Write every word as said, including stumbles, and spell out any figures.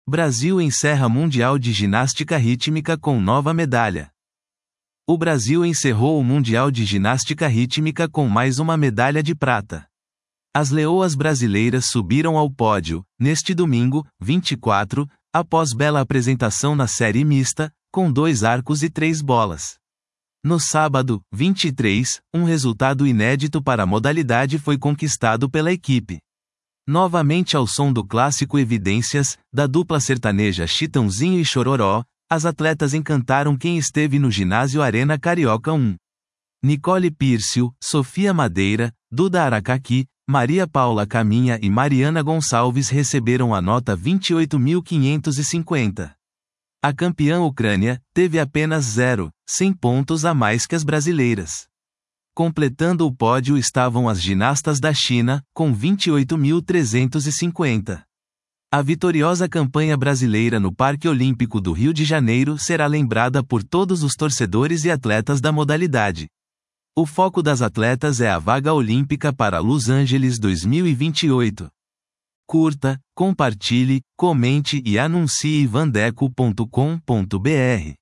Brasil encerra Mundial de Ginástica Rítmica com nova medalha. O Brasil encerrou o Mundial de Ginástica Rítmica com mais uma medalha de prata. As leoas brasileiras subiram ao pódio, neste domingo, vinte e quatro, após bela apresentação na série mista, com dois arcos e três bolas. No sábado, vinte e três, um resultado inédito para a modalidade foi conquistado pela equipe. Novamente ao som do clássico Evidências, da dupla sertaneja Chitãozinho e Chororó, as atletas encantaram quem esteve no ginásio Arena Carioca um. Nicole Pírcio, Sofia Madeira, Duda Aracaqui, Maria Paula Caminha e Mariana Gonçalves receberam a nota vinte e oito mil quinhentos e cinquenta. A campeã Ucrânia teve apenas zero, cem pontos a mais que as brasileiras. Completando o pódio estavam as ginastas da China, com vinte e oito mil trezentos e cinquenta. A vitoriosa campanha brasileira no Parque Olímpico do Rio de Janeiro será lembrada por todos os torcedores e atletas da modalidade. O foco das atletas é a vaga olímpica para Los Angeles dois mil e vinte e oito. Curta, compartilhe, comente e anuncie vandeco ponto com ponto br.